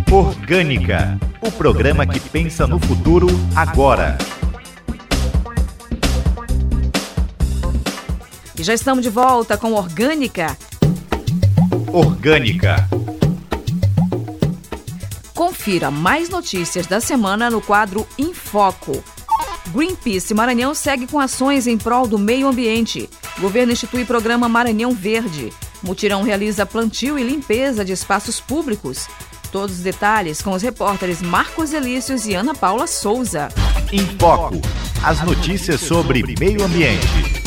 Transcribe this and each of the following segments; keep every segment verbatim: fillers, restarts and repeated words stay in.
Orgânica, o programa que pensa no futuro agora. E já estamos de volta com Orgânica. Orgânica. Confira mais notícias da semana no quadro Em Foco. Greenpeace Maranhão segue com ações em prol do meio ambiente. Governo institui programa Maranhão Verde. Mutirão realiza plantio e limpeza de espaços públicos. Todos os detalhes com os repórteres Marcos Elícios e Ana Paula Souza. Em Foco, as notícias sobre meio ambiente.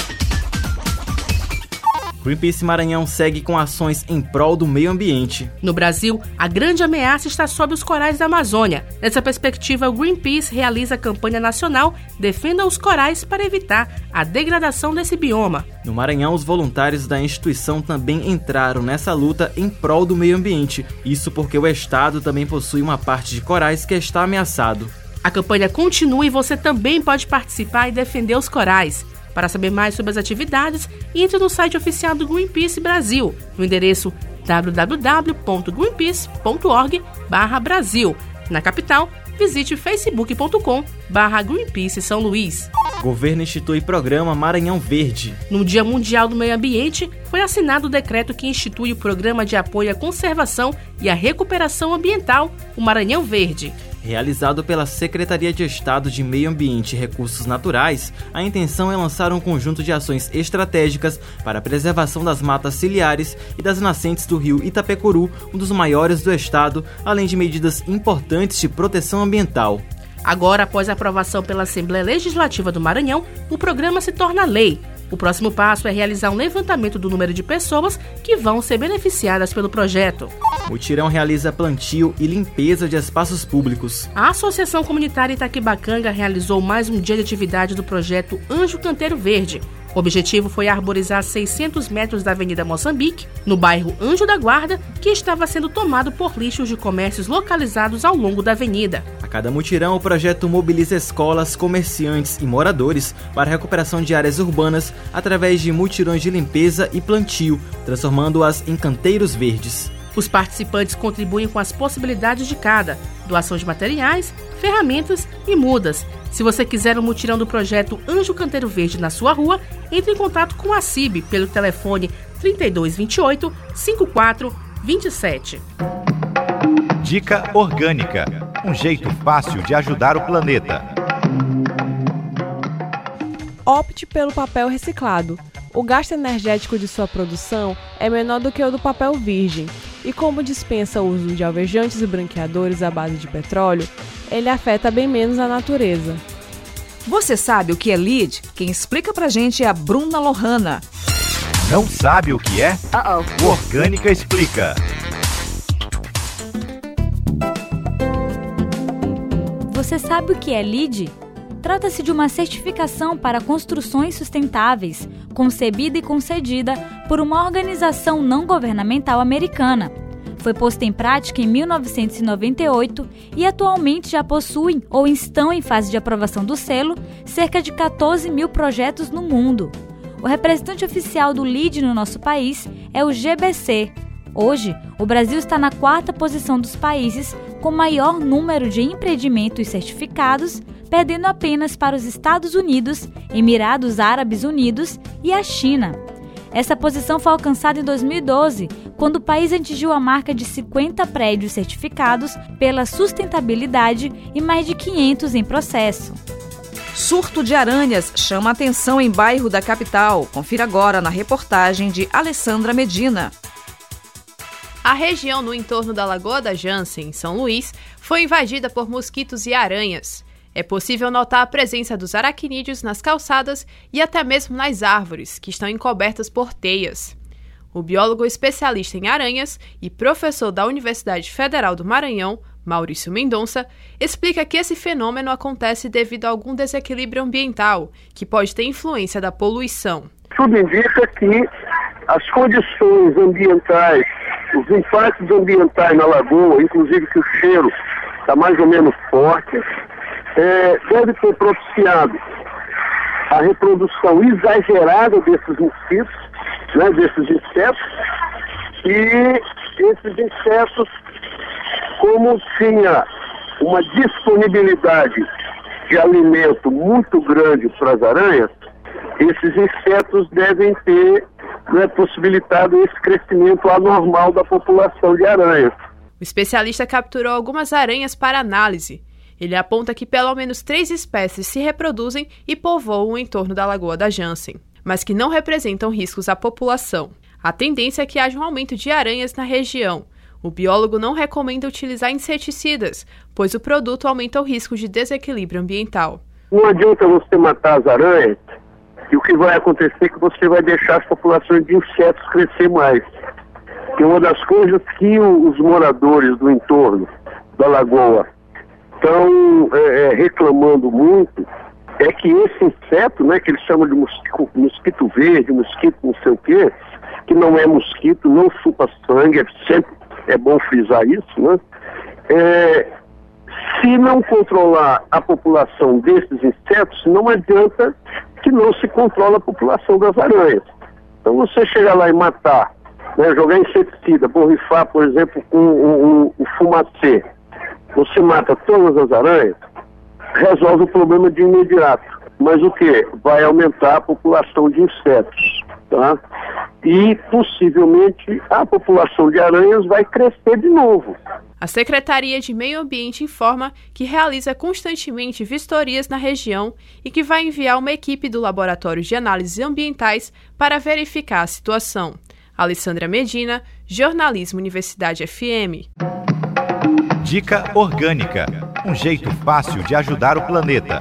Greenpeace Maranhão segue com ações em prol do meio ambiente. No Brasil, a grande ameaça está sob os corais da Amazônia. Nessa perspectiva, o Greenpeace realiza a campanha nacional Defenda os Corais para evitar a degradação desse bioma. No Maranhão, os voluntários da instituição também entraram nessa luta em prol do meio ambiente. Isso porque o estado também possui uma parte de corais que está ameaçado. A campanha continua e você também pode participar e defender os corais. Para saber mais sobre as atividades, entre no site oficial do Greenpeace Brasil, no endereço w w w ponto greenpeace ponto org barra Brasil. Na capital, visite facebook ponto com barra Greenpeace São Luís. Governo institui programa Maranhão Verde. No Dia Mundial do Meio Ambiente, foi assinado o decreto que institui o Programa de Apoio à Conservação e à Recuperação Ambiental, o Maranhão Verde. Realizado pela Secretaria de Estado de Meio Ambiente e Recursos Naturais, a intenção é lançar um conjunto de ações estratégicas para a preservação das matas ciliares e das nascentes do rio Itapecuru, um dos maiores do estado, além de medidas importantes de proteção ambiental. Agora, após a aprovação pela Assembleia Legislativa do Maranhão, o programa se torna lei. O próximo passo é realizar um levantamento do número de pessoas que vão ser beneficiadas pelo projeto. O Mutirão realiza plantio e limpeza de espaços públicos. A Associação Comunitária Itaquibacanga realizou mais um dia de atividade do projeto Anjo Canteiro Verde. O objetivo foi arborizar seiscentos metros da Avenida Moçambique, no bairro Anjo da Guarda, que estava sendo tomado por lixos de comércios localizados ao longo da avenida. A cada mutirão, o projeto mobiliza escolas, comerciantes e moradores para a recuperação de áreas urbanas através de mutirões de limpeza e plantio, transformando-as em canteiros verdes. Os participantes contribuem com as possibilidades de cada, doação de materiais, ferramentas e mudas. Se você quiser um mutirão do projeto Anjo Canteiro Verde na sua rua, entre em contato com a C I B pelo telefone trinta e dois, vinte e oito, cinquenta e quatro, vinte e sete. Dica Orgânica, um jeito fácil de ajudar o planeta. Opte pelo papel reciclado. O gasto energético de sua produção é menor do que o do papel virgem, e como dispensa o uso de alvejantes e branqueadores à base de petróleo, ele afeta bem menos a natureza. Você sabe o que é L E D? Quem explica pra gente é a Bruna Lohana. Não sabe o que é? Uh-oh. O Orgânica explica. Você sabe o que é L E D? Trata-se de uma certificação para construções sustentáveis, concebida e concedida por uma organização não governamental americana. Foi posta em prática em mil novecentos e noventa e oito e atualmente já possuem ou estão em fase de aprovação do selo cerca de quatorze mil projetos no mundo. O representante oficial do L E D no nosso país é o G B C. Hoje, o Brasil está na quarta posição dos países com maior número de empreendimentos certificados, perdendo apenas para os Estados Unidos, Emirados Árabes Unidos e a China. Essa posição foi alcançada em dois mil e doze, quando o país atingiu a marca de cinquenta prédios certificados pela sustentabilidade e mais de quinhentos em processo. Surto de aranhas chama atenção em bairro da capital. Confira agora na reportagem de Alessandra Medina. A região no entorno da Lagoa da Jansen, em São Luís, foi invadida por mosquitos e aranhas. É possível notar a presença dos aracnídeos nas calçadas e até mesmo nas árvores, que estão encobertas por teias. O biólogo especialista em aranhas e professor da Universidade Federal do Maranhão, Maurício Mendonça, explica que esse fenômeno acontece devido a algum desequilíbrio ambiental, que pode ter influência da poluição. Tudo indica que as condições ambientais, os impactos ambientais na lagoa, inclusive que o cheiro está mais ou menos forte, é, deve ter propiciado a reprodução exagerada desses mosquitos, né, desses insetos, e esses insetos como tinha uma disponibilidade de alimento muito grande para as aranhas, esses insetos devem ter, né, possibilitado esse crescimento anormal da população de aranhas. O especialista capturou algumas aranhas para análise. Ele aponta que pelo menos três espécies se reproduzem e povoam o entorno da Lagoa da Jansen, mas que não representam riscos à população. A tendência é que haja um aumento de aranhas na região. O biólogo não recomenda utilizar inseticidas, pois o produto aumenta o risco de desequilíbrio ambiental. Não adianta você matar as aranhas, e o que vai acontecer é que você vai deixar as populações de insetos crescer mais. E uma das coisas que os moradores do entorno da lagoa estão é, reclamando muito é que esse inseto, né, que eles chamam de mosquito, mosquito verde, mosquito não sei o quê, que não é mosquito, não chupa sangue, é sempre é bom frisar isso, né? É, se não controlar a população desses insetos, não adianta que não se controla a população das aranhas. Então você chegar lá e matar, né, jogar inseticida, borrifar, por exemplo, com o, o, o fumacê, você mata todas as aranhas, resolve o problema de imediato. Mas o que? Vai aumentar a população de insetos, tá? E possivelmente a população de aranhas vai crescer de novo. A Secretaria de Meio Ambiente informa que realiza constantemente vistorias na região e que vai enviar uma equipe do Laboratório de Análises Ambientais para verificar a situação. Alessandra Medina, Jornalismo Universidade F M. Dica Orgânica, um jeito fácil de ajudar o planeta.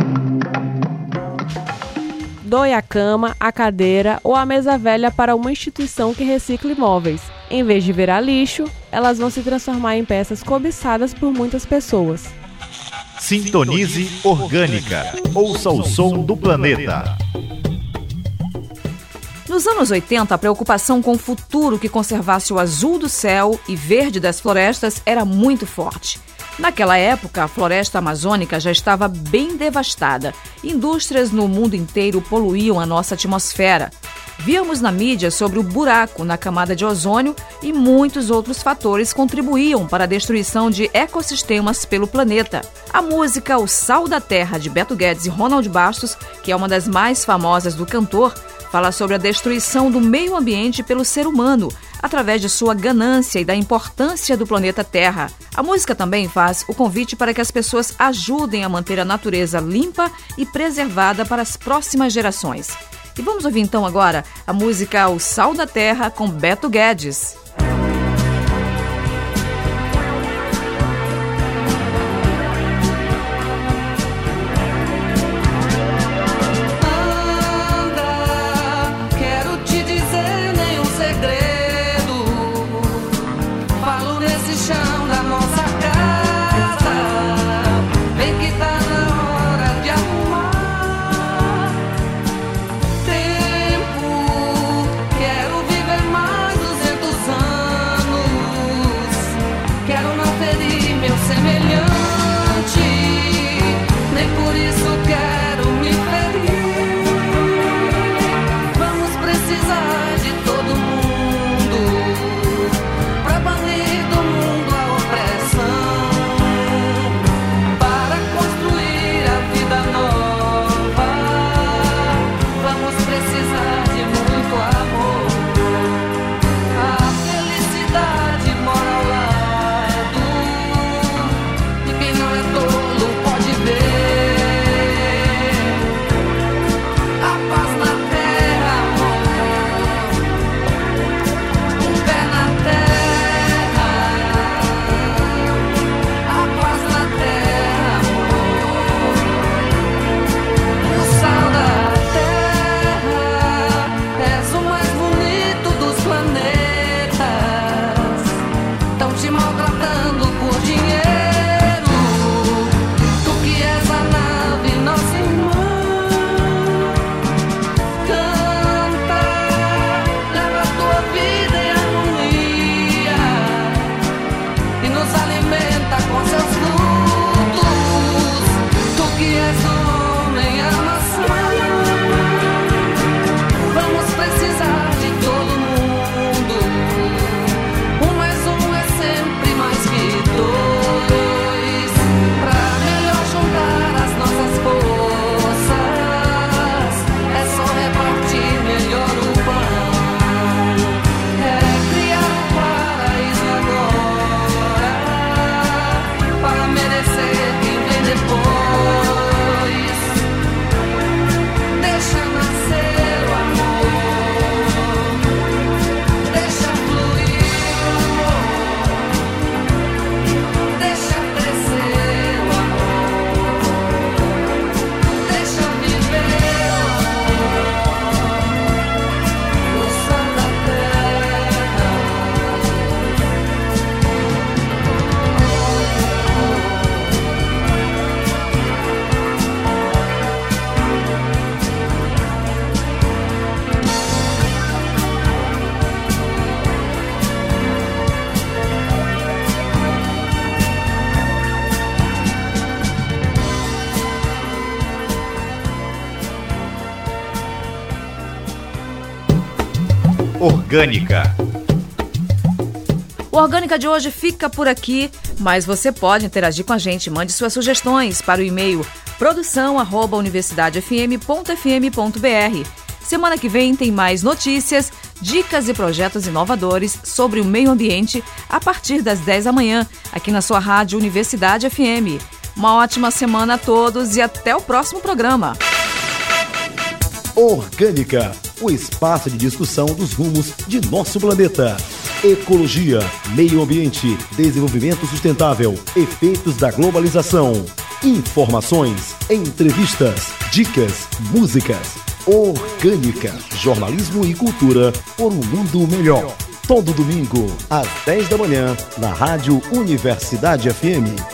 Doe a cama, a cadeira ou a mesa velha para uma instituição que recicla imóveis. Em vez de virar lixo, elas vão se transformar em peças cobiçadas por muitas pessoas. Sintonize Orgânica. Ouça o som do planeta. Nos anos oitenta, a preocupação com o futuro que conservasse o azul do céu e verde das florestas era muito forte. Naquela época, a floresta amazônica já estava bem devastada. Indústrias no mundo inteiro poluíam a nossa atmosfera. Víamos na mídia sobre o buraco na camada de ozônio e muitos outros fatores contribuíam para a destruição de ecossistemas pelo planeta. A música O Sal da Terra, de Beto Guedes e Ronald Bastos, que é uma das mais famosas do cantor, fala sobre a destruição do meio ambiente pelo ser humano, através de sua ganância e da importância do planeta Terra. A música também faz o convite para que as pessoas ajudem a manter a natureza limpa e preservada para as próximas gerações. E vamos ouvir então agora a música O Sal da Terra com Beto Guedes. Um mais um é sempre mais que dois. Orgânica. O Orgânica de hoje fica por aqui, mas você pode interagir com a gente. Mande suas sugestões para o e-mail produção arroba universidade f m ponto f m ponto b r. Semana que vem tem mais notícias, dicas e projetos inovadores sobre o meio ambiente a partir das dez da manhã, aqui na sua rádio Universidade F M. Uma ótima semana a todos e até o próximo programa. Orgânica, o espaço de discussão dos rumos de nosso planeta. Ecologia, meio ambiente, desenvolvimento sustentável, efeitos da globalização. Informações, entrevistas, dicas, músicas. Orgânica, jornalismo e cultura por um mundo melhor. Todo domingo, às dez da manhã, na Rádio Universidade F M.